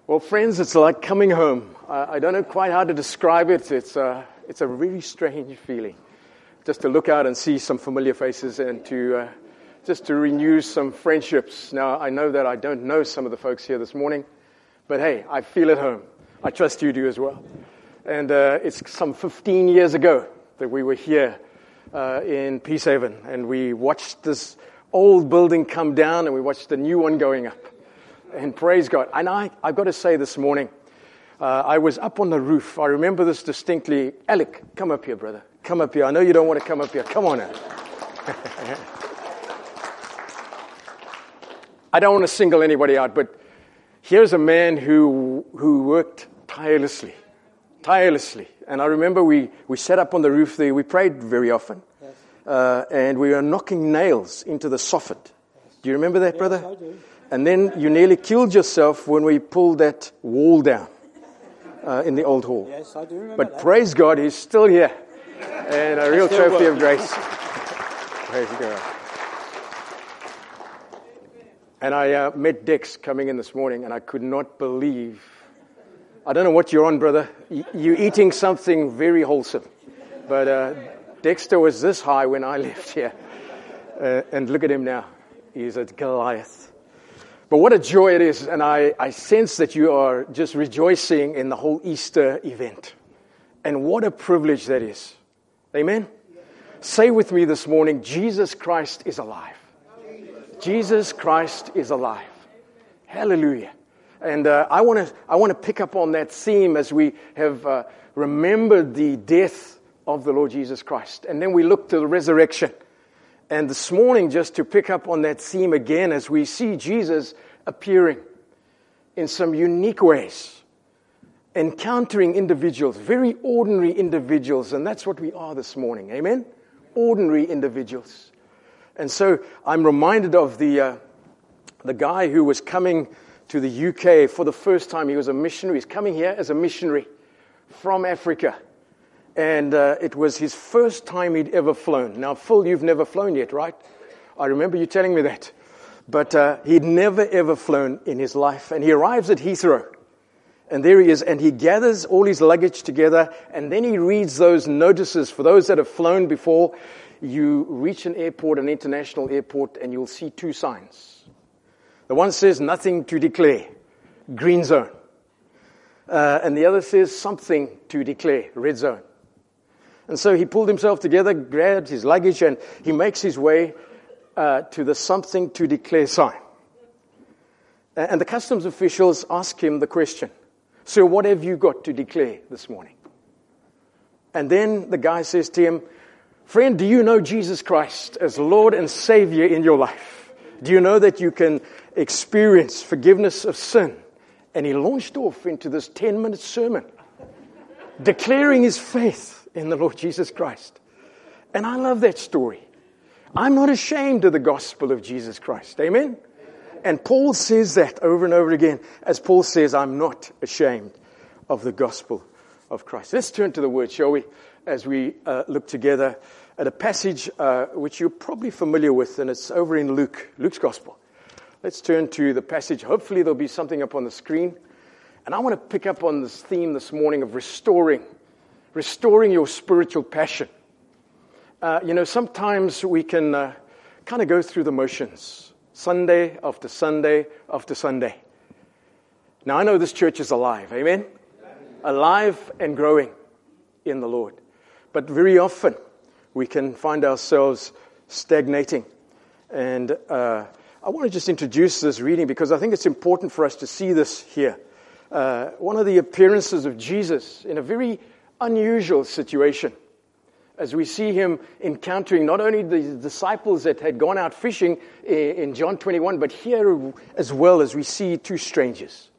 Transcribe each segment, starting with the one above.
Well, friends, it's like coming home. I don't know quite how to describe it. It's a really strange feeling. Just to look out and see some familiar faces and just to renew some friendships. Now, I know that I don't know some of the folks here this morning, but hey, I feel at home. I trust you do as well. And it's some 15 years ago that we were here in Peacehaven, and we watched this old building come down, and we watched the new one going up. And praise God. And I've got to say this morning, I was up on the roof. I remember this distinctly. Alec, come up here, brother. Come up here. I know you don't want to come up here. Come on now. I don't want to single anybody out, but here's a man who worked tirelessly. And I remember we sat up on the roof there. We prayed very often. Yes. And we were knocking nails into the soffit. Yes. Do you remember that, brother? Yes, I do. And then you nearly killed yourself when we pulled that wall down in the old hall. Yes, I do remember But that. praise God, he's still here. And a real trophy of grace. Praise God. And I met Dex coming in this morning, and I could not believe. I don't know what you're on, brother. You're eating something very wholesome. But Dexter was this high when I left here. And look at him now. He's a Goliath. But what a joy it is, and I sense that you are just rejoicing in the whole Easter event. And what a privilege that is. Amen? Say with me this morning, Jesus Christ is alive. Jesus Christ is alive. Hallelujah. And I want to pick up on that theme as we have remembered the death of the Lord Jesus Christ. And then we look to the resurrection. And this morning, just to pick up on that theme again, as we see Jesus appearing in some unique ways, encountering individuals, very ordinary individuals, and that's what we are this morning. Amen? Ordinary individuals. And so I'm reminded of the guy who was coming to the UK for the first time. He was a missionary. He's coming here as a missionary from Africa. And it was his first time he'd ever flown. Now, Phil, you've never flown yet, right? I remember you telling me that. But he'd never, ever flown in his life. And he arrives at Heathrow. And there he is. And he gathers all his luggage together. And then he reads those notices. For those that have flown before, you reach an airport, an international airport, and you'll see two signs. The one says, nothing to declare, green zone. And the other says, something to declare, red zone. And so he pulled himself together, grabbed his luggage, and he makes his way to the something to declare sign. And the customs officials ask him the question, "Sir, what have you got to declare this morning?" And then the guy says to him, "Friend, do you know Jesus Christ as Lord and Savior in your life? Do you know that you can experience forgiveness of sin?" And he launched off into this 10-minute sermon, declaring his faith in the Lord Jesus Christ. And I love that story. I'm not ashamed of the gospel of Jesus Christ. Amen? And Paul says that over and over again. As Paul says, I'm not ashamed of the gospel of Christ. Let's turn to the word, shall we? As we look together at a passage which you're probably familiar with, and it's over in Luke's gospel. Let's turn to the passage. Hopefully there'll be something up on the screen. And I want to pick up on this theme this morning of restoring your spiritual passion. Sometimes we can kind of go through the motions, Sunday after Sunday after Sunday. Now, I know this church is alive, amen? Alive and growing in the Lord. But very often, we can find ourselves stagnating. And I want to just introduce this reading because I think it's important for us to see this here. One of the appearances of Jesus in a very unusual situation, as we see him encountering not only the disciples that had gone out fishing in John 21, but here as well as we see two strangers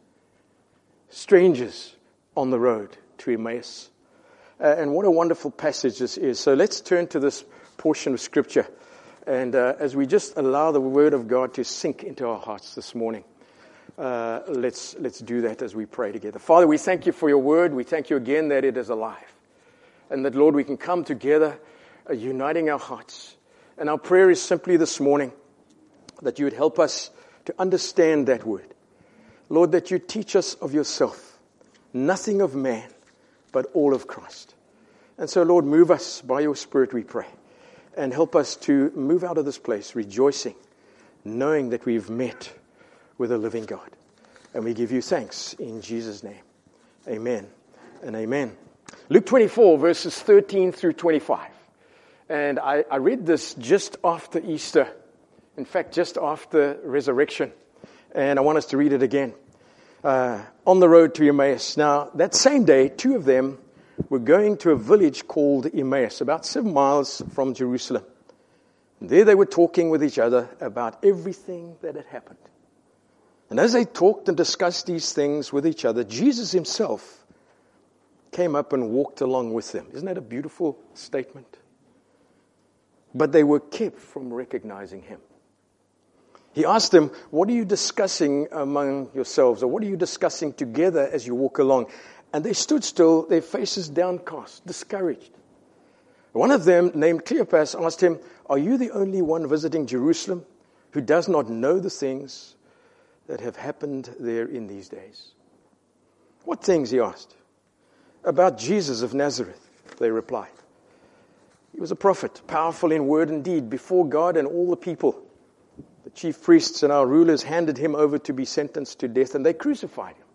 on the road to Emmaus. And what a wonderful passage this is. So let's turn to this portion of Scripture, and as we just allow the Word of God to sink into our hearts this morning, let's do that as we pray together. Father, we thank you for your Word. We thank you again that it is alive. And that, Lord, we can come together, uniting our hearts. And our prayer is simply this morning that you would help us to understand that Word. Lord, that you teach us of yourself, nothing of man, but all of Christ. And so, Lord, move us by your Spirit, we pray, and help us to move out of this place rejoicing, knowing that we've met with a living God. And we give you thanks in Jesus' name. Amen and amen. Luke 24, verses 13 through 25. And I read this just after Easter. In fact, just after resurrection. And I want us to read it again. On the road to Emmaus. Now, that same day, two of them were going to a village called Emmaus, about 7 miles from Jerusalem. And there they were talking with each other about everything that had happened. And as they talked and discussed these things with each other, Jesus himself came up and walked along with them. Isn't that a beautiful statement? But they were kept from recognizing him. He asked them, what are you discussing among yourselves? Or what are you discussing together as you walk along? And they stood still, their faces downcast, discouraged. One of them, named Cleopas, asked him, are you the only one visiting Jerusalem who does not know the things that have happened there in these days? What things, he asked. About Jesus of Nazareth, they replied. He was a prophet, powerful in word and deed before God and all the people. The chief priests and our rulers handed him over to be sentenced to death, and they crucified him.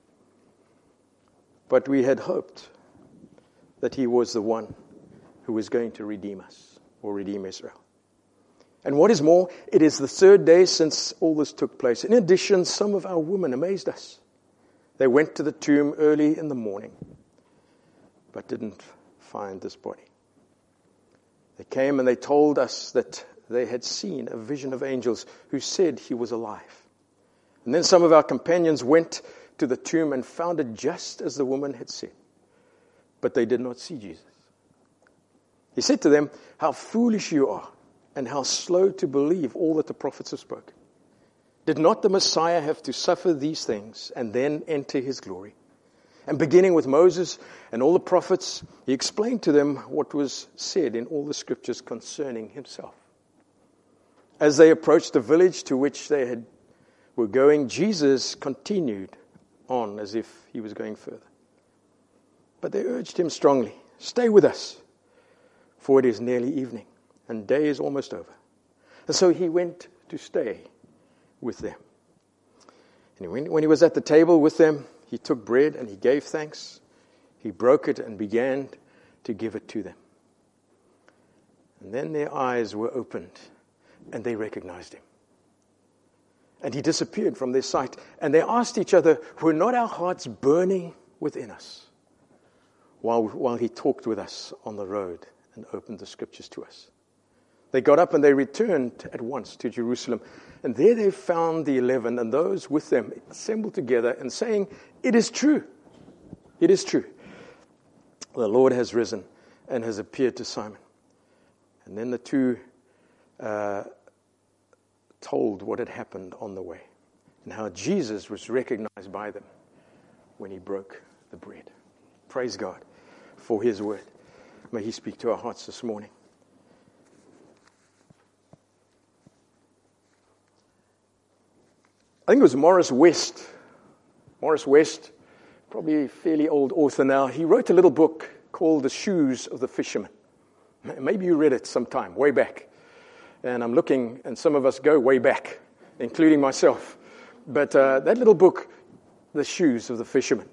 But we had hoped that he was the one who was going to redeem us, or redeem Israel. And what is more, it is the third day since all this took place. In addition, some of our women amazed us. They went to the tomb early in the morning, but didn't find this body. They came and they told us that they had seen a vision of angels who said he was alive. And then some of our companions went to the tomb and found it just as the woman had said. But they did not see Jesus. He said to them, how foolish you are, and how slow to believe all that the prophets have spoken. Did not the Messiah have to suffer these things and then enter his glory? And beginning with Moses and all the prophets, he explained to them what was said in all the scriptures concerning himself. As they approached the village to which they were going, Jesus continued on as if he was going further. But they urged him strongly, stay with us, for it is nearly evening, and day is almost over. And so he went to stay with them. And when he was at the table with them, he took bread and he gave thanks. He broke it and began to give it to them. And then their eyes were opened and they recognized him. And he disappeared from their sight. And they asked each other, were not our hearts burning within us while he talked with us on the road and opened the scriptures to us? They got up and they returned at once to Jerusalem. And there they found the 11 and those with them assembled together and saying, it is true. It is true. The Lord has risen and has appeared to Simon. And then the two told what had happened on the way and how Jesus was recognized by them when he broke the bread. Praise God for his word. May he speak to our hearts this morning. I think it was Morris West. Morris West, probably a fairly old author now. He wrote a little book called The Shoes of the Fisherman. Maybe you read it sometime, way back. And I'm looking, and some of us go way back, including myself. But that little book, The Shoes of the Fisherman,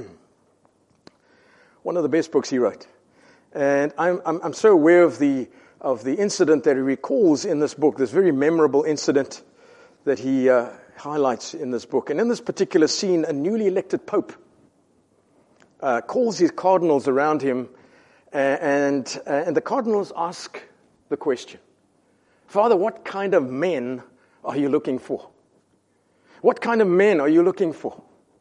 one of the best books he wrote. And I'm so aware of the incident that he recalls in this book, this very memorable incident that he highlights in this book. And in this particular scene, a newly elected pope calls his cardinals around him, and the cardinals ask the question, Father, what kind of men are you looking for? What kind of men are you looking for?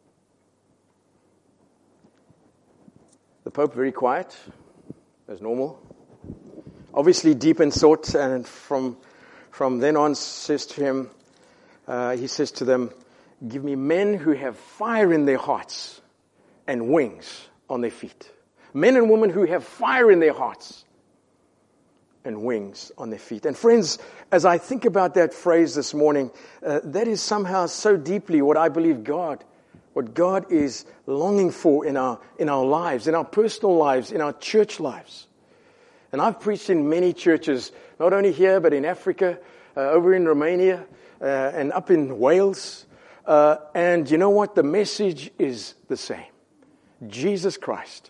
The Pope, very quiet, as normal, obviously deep in thought, and from then on says to him, he says to them, give me men who have fire in their hearts and wings on their feet. Men and women who have fire in their hearts and wings on their feet. And friends, as I think about that phrase this morning, that is somehow so deeply what I believe what God is longing for in our lives, in our personal lives, in our church lives. And I've preached in many churches, not only here, but in Africa, over in Romania, and up in Wales. And you know what? The message is the same. Jesus Christ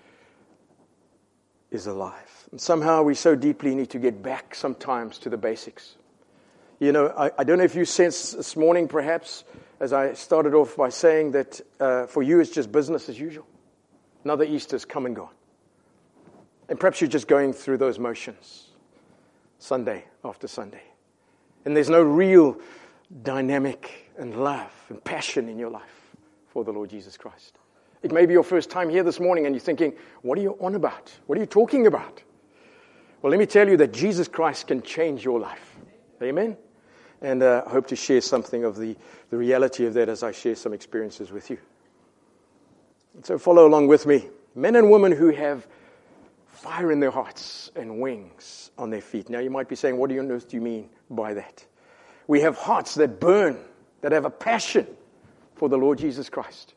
is alive. And somehow we so deeply need to get back sometimes to the basics. You know, I don't know if you sensed this morning, perhaps, as I started off by saying that for you it's just business as usual. Another Easter's come and gone. And perhaps you're just going through those motions, Sunday after Sunday. And there's no real dynamic and love and passion in your life for the Lord Jesus Christ. It may be your first time here this morning and you're thinking, what are you on about? What are you talking about? Well, let me tell you that Jesus Christ can change your life. Amen? And I hope to share something of the reality of that as I share some experiences with you. And so follow along with me. Men and women who have fire in their hearts and wings on their feet. Now you might be saying, what on earth do you mean by that? We have hearts that burn, that have a passion for the Lord Jesus Christ.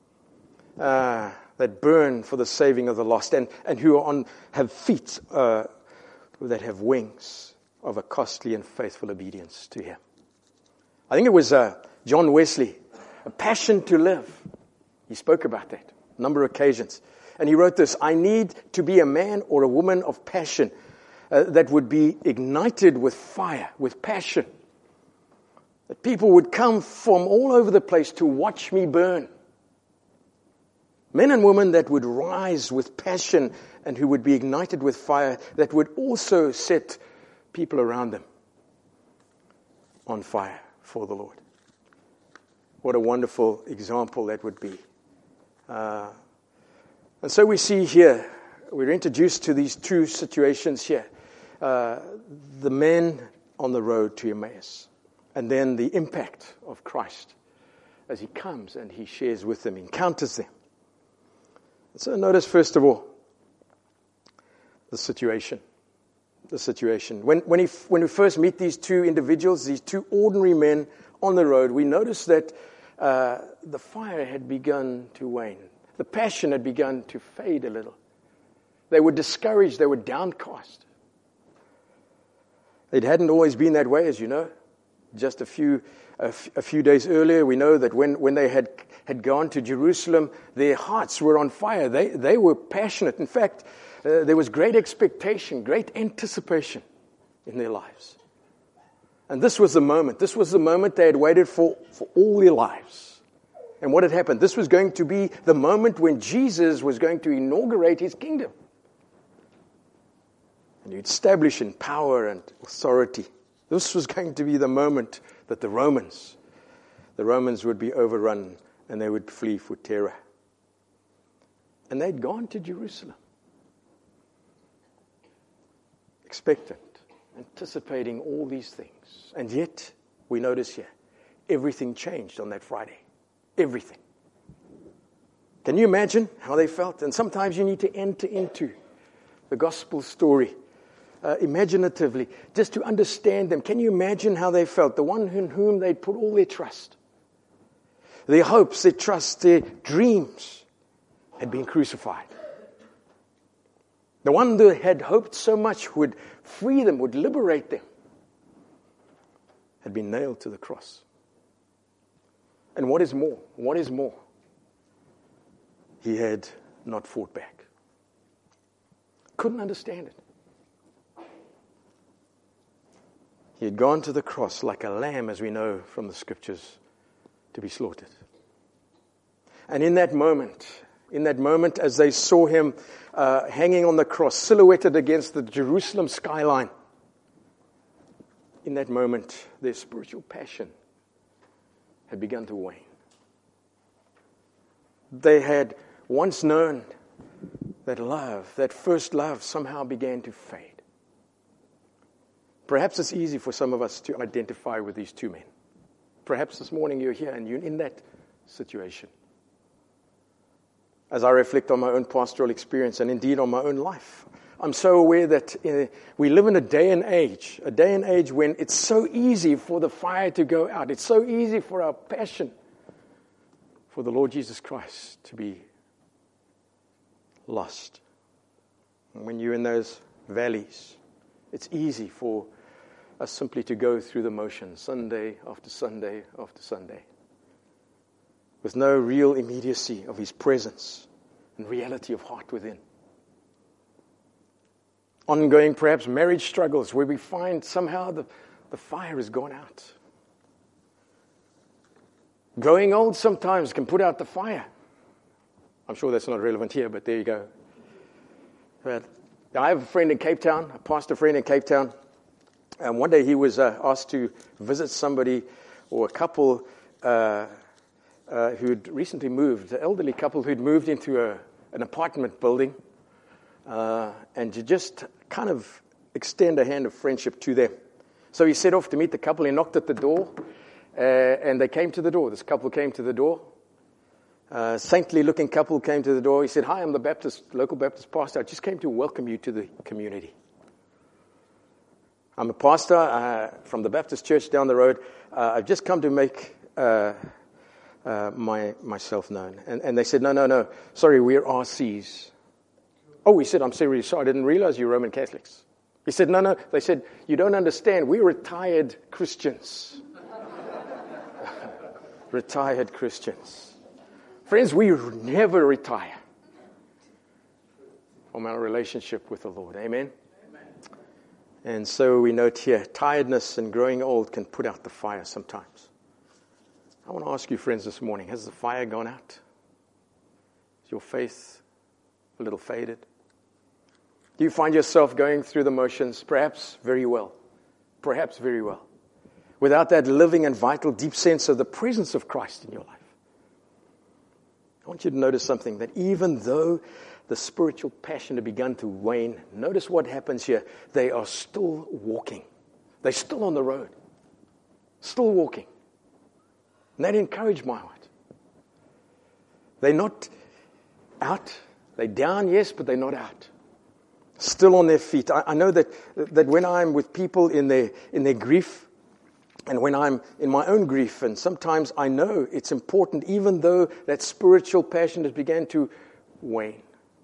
That burn for the saving of the lost, and who have feet that have wings of a costly and faithful obedience to Him. I think it was John Wesley, a passion to live. He spoke about that a number of occasions. And he wrote this: I need to be a man or a woman of passion that would be ignited with fire, with passion. That people would come from all over the place to watch me burn. Men and women that would rise with passion and who would be ignited with fire, that would also set people around them on fire for the Lord. What a wonderful example that would be. And so we see here, we're introduced to these two situations here. The men on the road to Emmaus, and then the impact of Christ as He comes and He shares with them, encounters them. So notice, first of all, the situation. The situation. When we first meet these two individuals, these two ordinary men on the road, we notice that the fire had begun to wane. The passion had begun to fade a little. They were discouraged. They were downcast. It hadn't always been that way, as you know. Just a few days earlier, we know that when they had gone to Jerusalem, their hearts were on fire. They were passionate. In fact, there was great expectation, great anticipation in their lives. And this was the moment. This was the moment they had waited for all their lives. And what had happened? This was going to be the moment when Jesus was going to inaugurate His kingdom. And He'd establish in power and authority. This was going to be the moment that the Romans would be overrun and they would flee for terror. And they'd gone to Jerusalem, expectant, anticipating all these things. And yet, we notice here, everything changed on that Friday. Everything. Can you imagine how they felt? And sometimes you need to enter into the gospel story imaginatively, just to understand them. Can you imagine how they felt? The one in whom they'd put all their trust, their hopes, their trust, their dreams had been crucified. The one that had hoped so much would free them, would liberate them, had been nailed to the cross. And what is more? He had not fought back. Couldn't understand it. He had gone to the cross like a lamb, as we know from the scriptures, to be slaughtered. And in that moment, as they saw Him hanging on the cross, silhouetted against the Jerusalem skyline, in that moment, their spiritual passion had begun to wane. They had once known that love, that first love, somehow began to fade. Perhaps it's easy for some of us to identify with these two men. Perhaps this morning you're here and you're in that situation. As I reflect on my own pastoral experience and indeed on my own life, I'm so aware that we live in a day and age when it's so easy for the fire to go out. It's so easy for our passion for the Lord Jesus Christ to be lost. And when you're in those valleys, it's easy for us simply to go through the motions, Sunday after Sunday after Sunday, with no real immediacy of His presence and reality of heart within. Ongoing, perhaps, marriage struggles where we find somehow the fire has gone out. Growing old sometimes can put out the fire. I'm sure that's not relevant here, but there you go. But I have a friend in Cape Town, a pastor friend in Cape Town, and one day he was asked to visit somebody or a couple who'd recently moved, an elderly couple who'd moved into an apartment building, and to just kind of extend a hand of friendship to them. So he set off to meet the couple. He knocked at the door, and they came to the door. This couple came to the door. Saintly-looking couple came to the door. He said, "Hi, I'm the local Baptist pastor. I just came to welcome you to the community. I'm a pastor from the Baptist church down the road. I've just come to make myself known." And they said, No. Sorry, we're RCs. Oh, he said, "I'm seriously sorry. I didn't realize you're Roman Catholics." He said, No. They said, "You don't understand. We're retired Christians." Retired Christians. Friends, we never retire from our relationship with the Lord. Amen? And so we note here, tiredness and growing old can put out the fire sometimes. I want to ask you, friends, this morning, has the fire gone out? Is your faith a little faded? Do you find yourself going through the motions, perhaps very well, without that living and vital deep sense of the presence of Christ in your life? I want you to notice something, that even though the spiritual passion had begun to wane, notice what happens here. They are still walking. They're still on the road. Still walking. And that encouraged my heart. They're not out. They're down, yes, but they're not out. Still on their feet. I know that when I'm with people in their grief, and when I'm in my own grief, and sometimes I know it's important, even though that spiritual passion has begun to wane,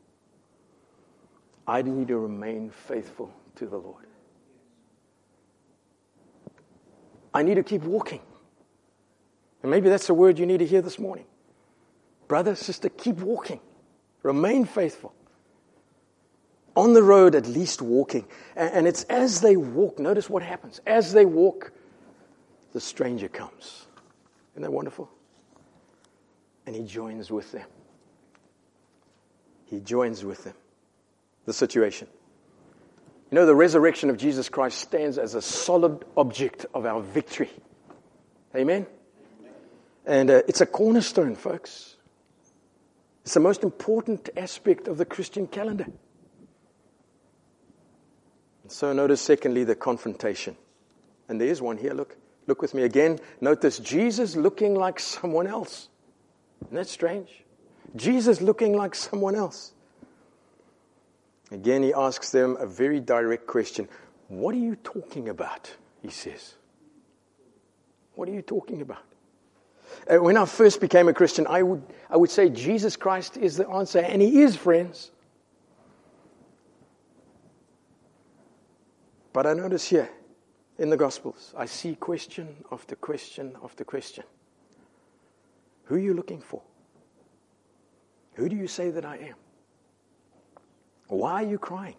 I need to remain faithful to the Lord. I need to keep walking. And maybe that's the word you need to hear this morning. Brother, sister, keep walking. Remain faithful. On the road, at least walking. And it's as they walk, notice what happens. As they walk, the stranger comes. Isn't that wonderful? And he joins with them. He joins with them. The situation. You know, the resurrection of Jesus Christ stands as a solid object of our victory. Amen? And it's a cornerstone, folks. It's the most important aspect of the Christian calendar. And so notice, secondly, the confrontation. And there's one here, look. Look with me again. Note this, Jesus looking like someone else. Isn't that strange? Jesus looking like someone else. Again, he asks them a very direct question. What are you talking about? He says. What are you talking about? When I first became a Christian, I would say Jesus Christ is the answer, and He is, friends. But I notice here, in the Gospels, I see question after question after question. Who are you looking for? Who do you say that I am? Why are you crying?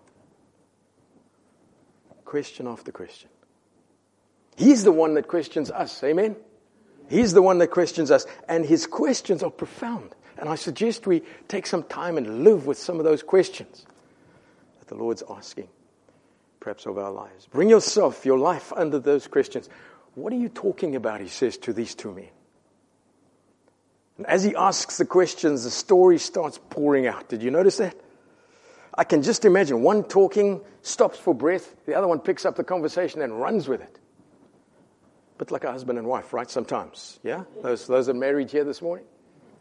Question after question. He's the one that questions us, amen? He's the one that questions us, and His questions are profound. And I suggest we take some time and live with some of those questions that the Lord's asking, perhaps of our lives. Bring yourself, your life under those questions. What are you talking about, He says to these two men. And as He asks the questions, the story starts pouring out. Did you notice that? I can just imagine one talking, stops for breath, the other one picks up the conversation and runs with it. But like a husband and wife, right? Sometimes, yeah? Those are married here this morning.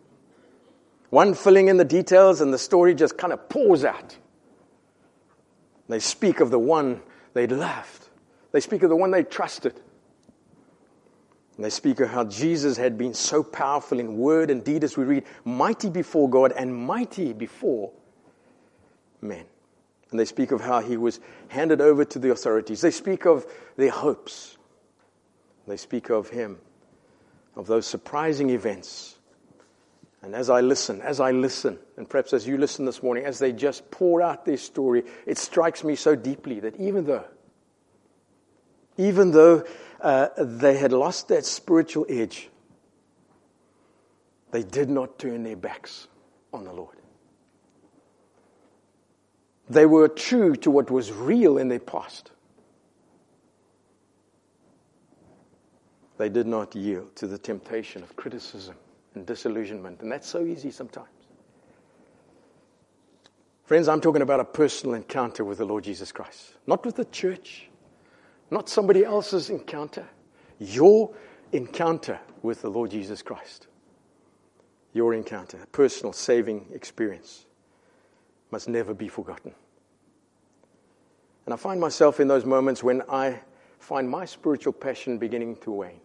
One filling in the details and the story just kind of pours out. They speak of the one they loved. They speak of the one they trusted. And they speak of how Jesus had been so powerful in word and deed, as we read, mighty before God and mighty before men. And they speak of how he was handed over to the authorities. They speak of their hopes. They speak of him, of those surprising events. And as I listen, and perhaps as you listen this morning, as they just pour out their story, it strikes me so deeply that even though they had lost that spiritual edge, they did not turn their backs on the Lord. They were true to what was real in their past. They did not yield to the temptation of criticism and disillusionment. And that's so easy sometimes. Friends, I'm talking about a personal encounter with the Lord Jesus Christ. Not with the church. Not somebody else's encounter. Your encounter with the Lord Jesus Christ. Your encounter, a personal saving experience, must never be forgotten. And I find myself in those moments when I find my spiritual passion beginning to wane.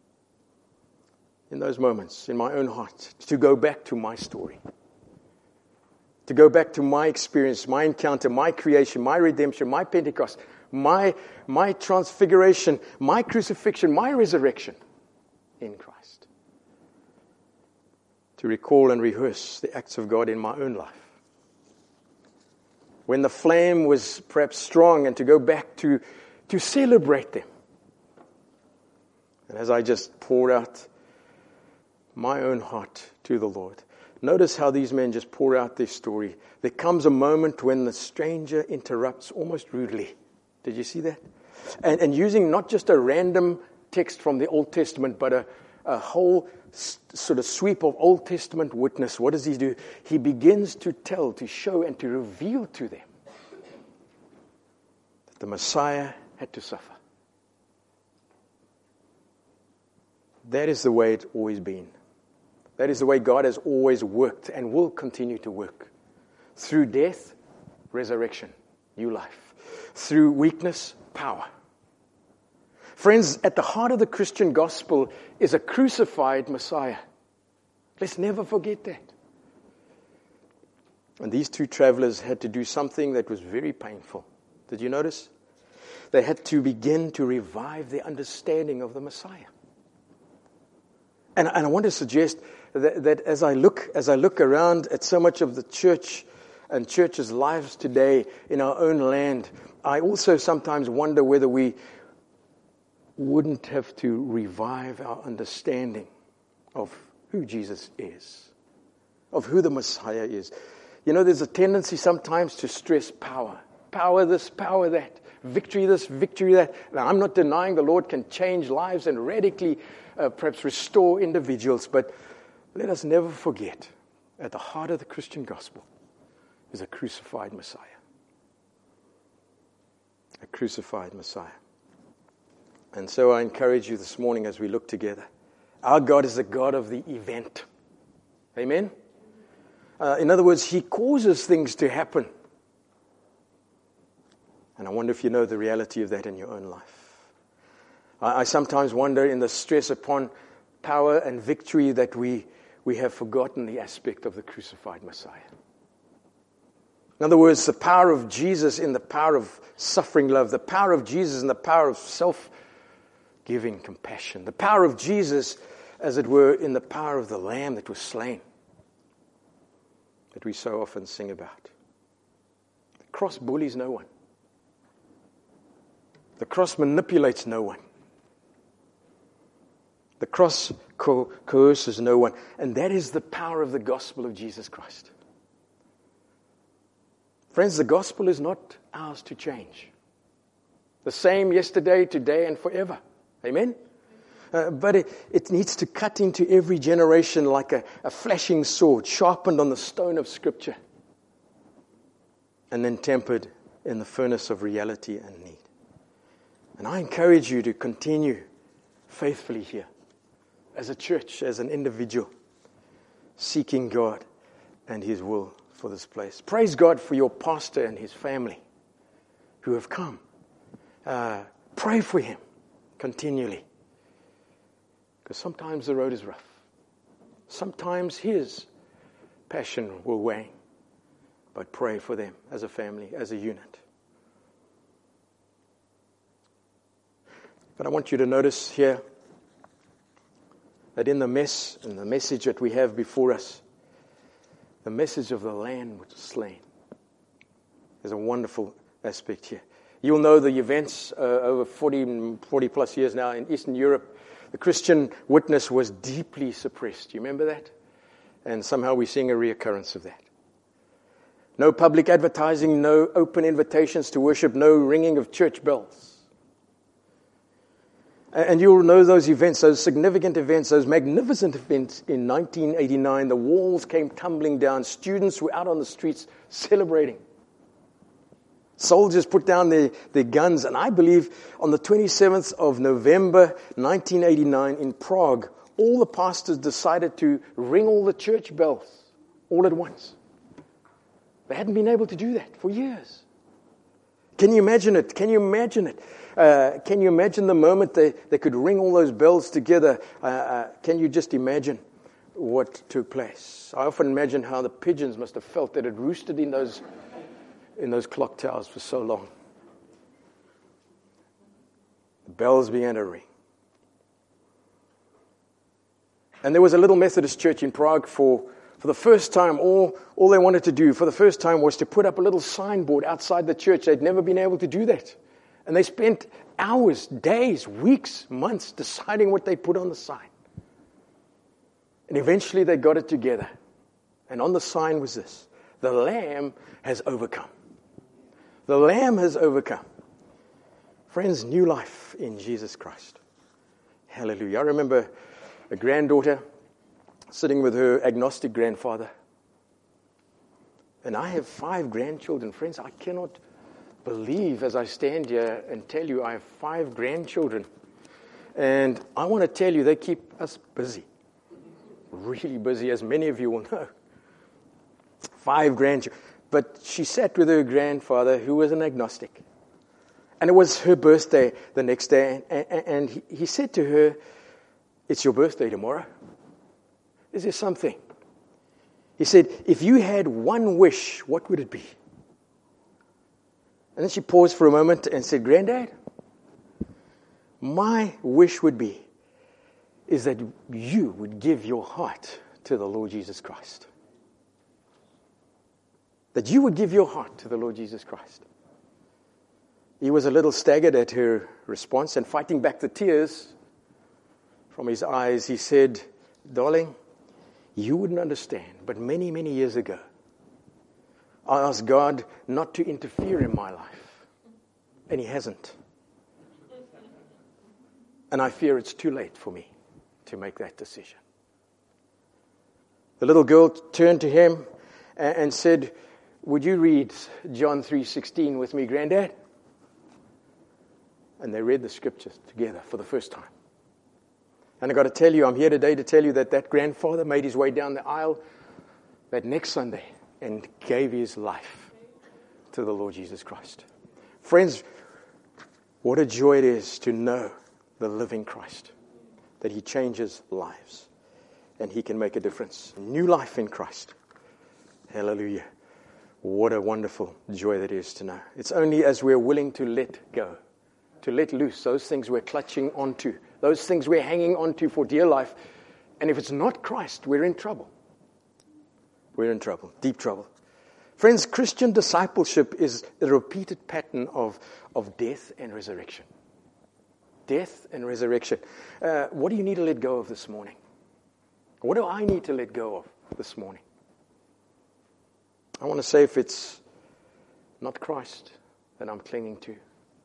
In those moments, in my own heart, to go back to my story. To go back to my experience, my encounter, my creation, my redemption, my Pentecost, my transfiguration, my crucifixion, my resurrection in Christ. To recall and rehearse the acts of God in my own life. When the flame was perhaps strong, and to go back to celebrate them. And as I just poured out my own heart to the Lord, notice how these men just pour out their story. There comes a moment when the stranger interrupts almost rudely. Did you see that? And using not just a random text from the Old Testament, but a whole sort of sweep of Old Testament witness. What does he do? He begins to tell, to show, and to reveal to them that the Messiah had to suffer. That is the way it's always been. That is the way God has always worked and will continue to work. Through death, resurrection, new life. Through weakness, power. Friends, at the heart of the Christian gospel is a crucified Messiah. Let's never forget that. And these two travelers had to do something that was very painful. Did you notice? They had to begin to revive their understanding of the Messiah. And I want to suggest that as I look around at so much of the church and churches' lives today in our own land, I also sometimes wonder whether we wouldn't have to revive our understanding of who Jesus is, of who the Messiah is. You know, there's a tendency sometimes to stress power. Power this, power that. Victory this, victory that. Now, I'm not denying the Lord can change lives and radically perhaps restore individuals, but let us never forget, at the heart of the Christian gospel is a crucified Messiah. A crucified Messiah. And so I encourage you this morning as we look together. Our God is the God of the event. Amen? In other words, He causes things to happen. And I wonder if you know the reality of that in your own life. I sometimes wonder in the stress upon power and victory that we have forgotten the aspect of the crucified Messiah. In other words, the power of Jesus in the power of suffering love, the power of Jesus in the power of self-giving compassion, the power of Jesus, as it were, in the power of the Lamb that was slain, that we so often sing about. The cross bullies no one. The cross manipulates no one. The cross coerces no one. And that is the power of the gospel of Jesus Christ. Friends, the gospel is not ours to change. The same yesterday, today, and forever. Amen? But it needs to cut into every generation like a flashing sword, sharpened on the stone of Scripture, and then tempered in the furnace of reality and need. And I encourage you to continue faithfully here, as a church, as an individual, seeking God and His will for this place. Praise God for your pastor and his family. who have come. Pray for him continually. Because sometimes the road is rough. Sometimes his passion will wane. But pray for them as a family, as a unit. But I want you to notice here that in the mess and the message that we have before us, the message of the Lamb which was slain. There's a wonderful aspect here. You'll know the events over 40 plus years now in Eastern Europe. The Christian witness was deeply suppressed. You remember that? And somehow we're seeing a reoccurrence of that. No public advertising, no open invitations to worship, no ringing of church bells. And you'll know those events, those significant events, those magnificent events in 1989. The walls came tumbling down. Students were out on the streets celebrating. Soldiers put down their guns. And I believe on the 27th of November 1989 in Prague, all the pastors decided to ring all the church bells all at once. They hadn't been able to do that for years. Can you imagine it? Can you imagine it? Can you imagine the moment they could ring all those bells together? Can you just imagine what took place? I often imagine how the pigeons must have felt that had roosted in those clock towers for so long. The bells began to ring. And there was a little Methodist church in Prague for the first time. All they wanted to do for the first time was to put up a little signboard outside the church. They'd never been able to do that. And they spent hours, days, weeks, months deciding what they put on the sign. And eventually they got it together. And on the sign was this: the Lamb has overcome. The Lamb has overcome. Friends, new life in Jesus Christ. Hallelujah. I remember a granddaughter sitting with her agnostic grandfather. And I have 5 grandchildren. Friends, I cannot believe as I stand here and tell you I have 5 grandchildren. And I want to tell you, they keep us busy. Really busy, as many of you will know. 5 grandchildren. But she sat with her grandfather, who was an agnostic. And it was her birthday the next day. And he said to her, "It's your birthday tomorrow. Is there something?" He said, "If you had one wish, what would it be?" And then she paused for a moment and said, "Granddad, my wish would be is that you would give your heart to the Lord Jesus Christ." That you would give your heart to the Lord Jesus Christ. He was a little staggered at her response, and fighting back the tears from his eyes, he said, "Darling, you wouldn't understand, but many, many years ago, I asked God not to interfere in my life, and He hasn't. And I fear it's too late for me to make that decision." The little girl turned to him and said, "Would you read John 3:16 with me, Granddad?" And they read the scriptures together for the first time. And I got to tell you, I'm here today to tell you that grandfather made his way down the aisle that next Sunday and gave his life to the Lord Jesus Christ. Friends, what a joy it is to know the living Christ, that He changes lives and He can make a difference. New life in Christ. Hallelujah. What a wonderful joy that is to know. It's only as we're willing to let go, to let loose those things we're clutching onto, those things we're hanging onto for dear life. And if it's not Christ, we're in trouble. We're in trouble, deep trouble. Friends, Christian discipleship is a repeated pattern of death and resurrection. Death and resurrection. What do you need to let go of this morning? What do I need to let go of this morning? I want to say, if it's not Christ that I'm clinging to,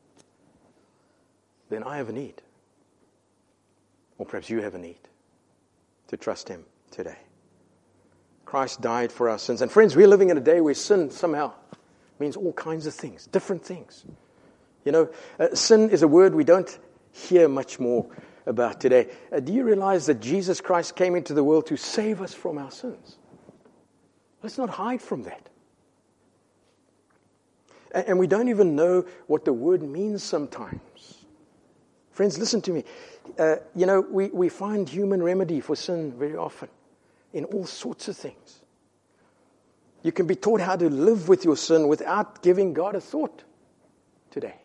then I have a need. Or perhaps you have a need to trust Him today. Christ died for our sins. And friends, we're living in a day where sin somehow means all kinds of things, different things. You know, sin is a word we don't hear much more about today. Do you realize that Jesus Christ came into the world to save us from our sins? Let's not hide from that. And we don't even know what the word means sometimes. Friends, listen to me. We find human remedy for sin very often in all sorts of things. You can be taught how to live with your sin without giving God a thought today.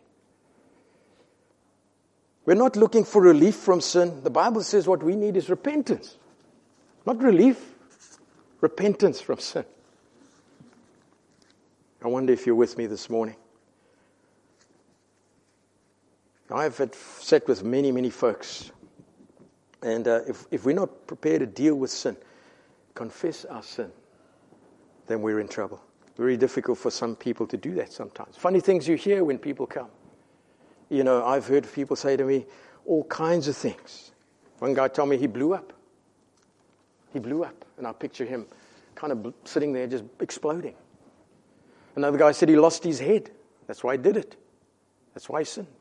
We're not looking for relief from sin. The Bible says what we need is repentance. Not relief, repentance from sin. I wonder if you're with me this morning. I've sat with many, many folks. And if we're not prepared to deal with sin, confess our sin, then we're in trouble. Very difficult for some people to do that sometimes. Funny things you hear when people come. I've heard people say to me all kinds of things. One guy told me he blew up. He blew up. And I picture him kind of sitting there just exploding. Another guy said he lost his head. That's why he did it. That's why he sinned.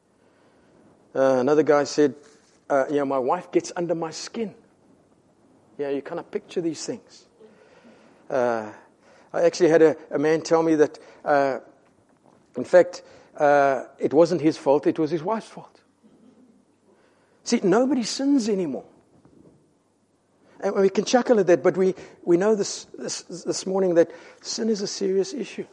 Another guy said, my wife gets under my skin. You kind of picture these things. I actually had a man tell me that, in fact, it wasn't his fault, it was his wife's fault. See, nobody sins anymore. And we can chuckle at that, but we know this morning that sin is a serious issue.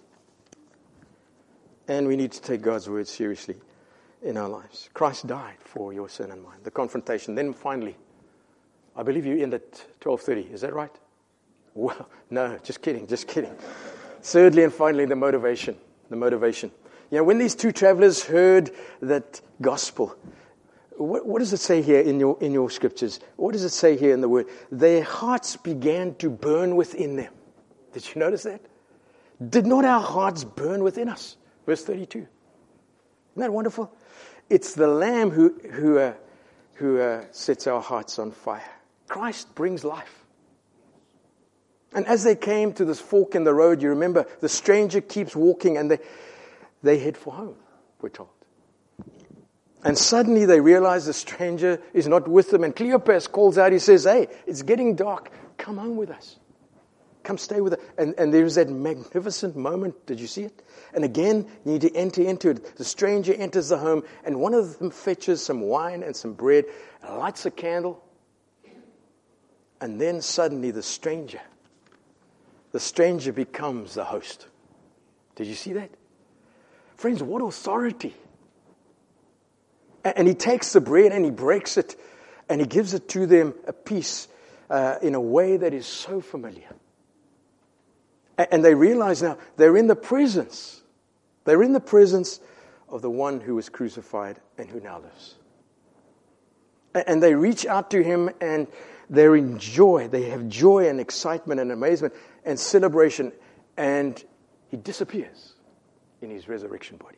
And we need to take God's word seriously in our lives. Christ died for your sin and mine. The confrontation. Then finally, I believe you end at 12:30. Is that right? Well, no, just kidding. Thirdly and finally, the motivation. When these two travelers heard that gospel, what does it say here in your scriptures? What does it say here in the word? Their hearts began to burn within them. Did you notice that? Did not our hearts burn within us? Verse 32. Isn't that wonderful? It's the Lamb who sets our hearts on fire. Christ brings life. And as they came to this fork in the road, you remember, the stranger keeps walking and they head for home, we're told. And suddenly they realize the stranger is not with them. And Cleopas calls out, he says, hey, it's getting dark. Come home with us. Come stay with us. And there's that magnificent moment. Did you see it? And again, you need to enter into it. The stranger enters the home, and one of them fetches some wine and some bread, lights a candle. And then suddenly the stranger becomes the host. Did you see that? Friends, what authority. And he takes the bread and he breaks it and he gives it to them a piece in a way that is so familiar. And they realize now they're in the presence. They're in the presence of the one who was crucified and who now lives. And they reach out to him and they're in joy. They have joy and excitement and amazement and celebration. And he disappears in his resurrection body.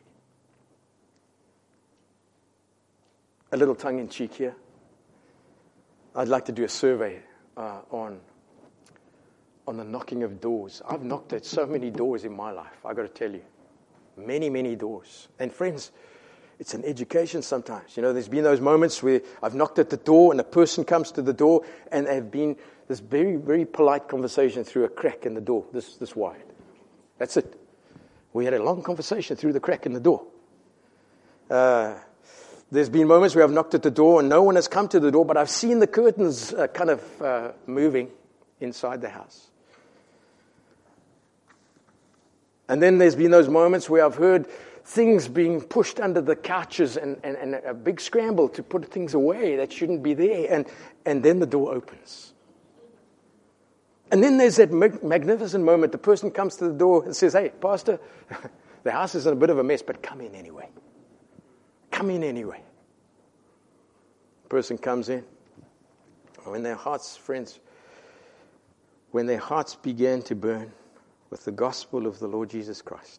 A little tongue-in-cheek here. I'd like to do a survey on the knocking of doors. I've knocked at so many doors in my life, I've got to tell you. Many, many doors. And friends, it's an education sometimes. There's been those moments where I've knocked at the door and a person comes to the door and they've been this very, very polite conversation through a crack in the door, this wide. That's it. We had a long conversation through the crack in the door. There's been moments where I've knocked at the door and no one has come to the door, but I've seen the curtains kind of moving inside the house. And then there's been those moments where I've heard things being pushed under the couches and a big scramble to put things away that shouldn't be there. And then the door opens. And then there's that magnificent moment. The person comes to the door and says, hey, Pastor, the house is in a bit of a mess, but come in anyway. Come in anyway. The person comes in. When their hearts, friends, when their hearts began to burn with the gospel of the Lord Jesus Christ,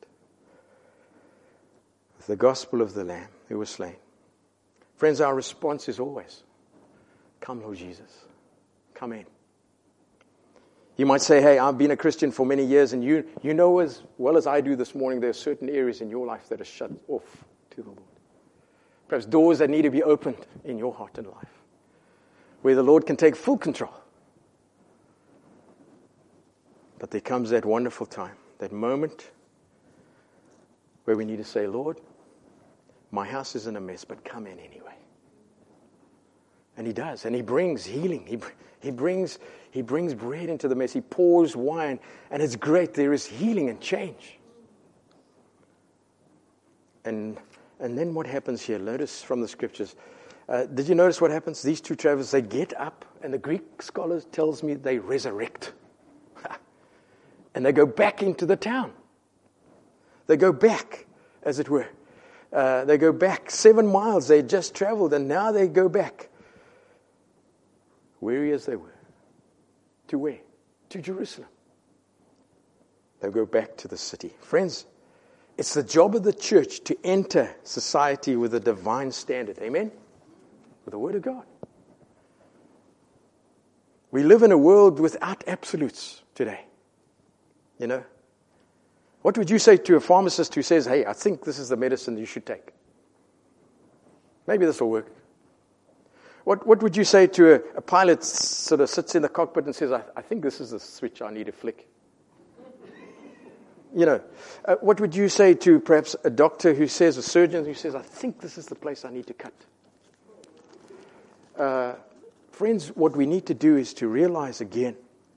with the gospel of the Lamb who was slain. Friends, our response is always, come, Lord Jesus, come in. You might say, hey, I've been a Christian for many years, and you know as well as I do this morning, there are certain areas in your life that are shut off to the Lord. Perhaps doors that need to be opened in your heart and life, where the Lord can take full control. But there comes that wonderful time, that moment where we need to say, Lord, my house is in a mess, but come in anyway. And he does, and he brings healing. He brings bread into the mess. He pours wine, and it's great. There is healing and change. And then what happens here? Notice from the scriptures. Did you notice what happens? These two travelers, they get up, and the Greek scholars tells me they resurrect. And they go back into the town. They go back, as it were. They go back 7 miles. They just traveled, and now they go back. Weary as they were. To where? To Jerusalem. They go back to the city. Friends, it's the job of the church to enter society with a divine standard. Amen? With the Word of God. We live in a world without absolutes today. You know? What would you say to a pharmacist who says, hey, I think this is the medicine you should take? Maybe this will work. What would you say to a pilot sort of sits in the cockpit and says, I think this is the switch I need to flick? You know, what would you say to perhaps a doctor who says, a surgeon who says, I think this is the place I need to cut? Friends, what we need to do is to realize again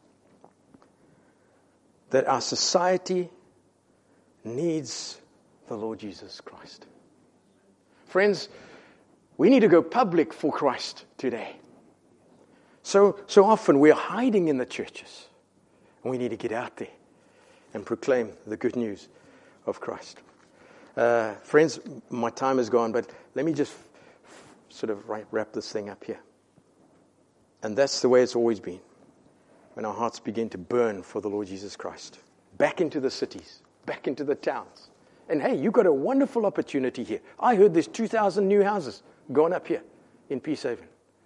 that our society needs the Lord Jesus Christ. Friends, we need to go public for Christ today. So often we are hiding in the churches. And we need to get out there and proclaim the good news of Christ. Friends, my time is gone, but let me just sort of wrap this thing up here. And that's the way it's always been. When our hearts begin to burn for the Lord Jesus Christ. Back into the cities, back into the towns. And hey, you've got a wonderful opportunity here. I heard there's 2,000 new houses gone up here in Peacehaven.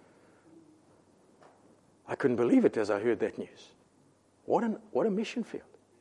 I couldn't believe it as I heard that news. What a mission field.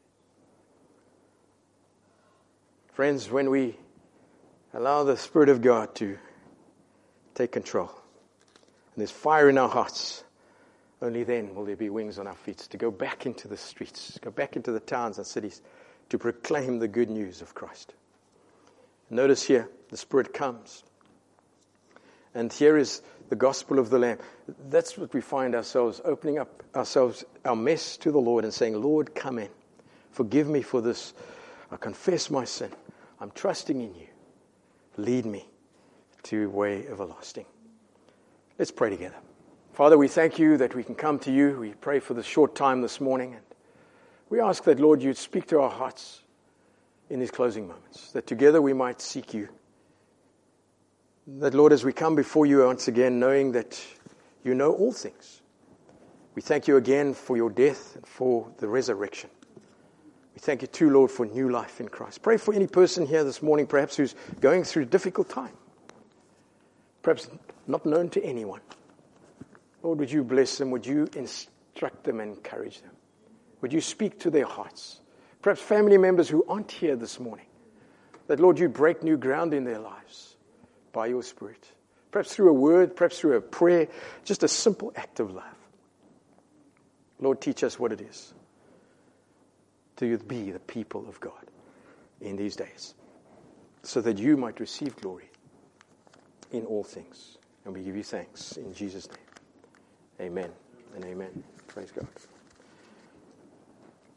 Friends, when we allow the Spirit of God to take control, and there's fire in our hearts, only then will there be wings on our feet to go back into the streets, go back into the towns and cities to proclaim the good news of Christ. Notice here, the Spirit comes. And here is the gospel of the Lamb. That's what we find ourselves, opening up our mess to the Lord and saying, Lord, come in. Forgive me for this. I confess my sin. I'm trusting in you. Lead me to a way everlasting. Let's pray together. Father, we thank you that we can come to you. We pray for the short time this morning. And we ask that, Lord, you'd speak to our hearts in these closing moments, that together we might seek you. That, Lord, as we come before you once again, knowing that you know all things, we thank you again for your death and for the resurrection. We thank you too, Lord, for new life in Christ. Pray for any person here this morning, perhaps who's going through a difficult time, perhaps not known to anyone. Lord, would you bless them? Would you instruct them and encourage them? Would you speak to their hearts? Perhaps family members who aren't here this morning, that, Lord, you break new ground in their lives by your Spirit. Perhaps through a word, perhaps through a prayer, just a simple act of love. Lord, teach us what it is to be the people of God in these days, so that you might receive glory in all things. And we give you thanks in Jesus' name. Amen and amen. Praise God.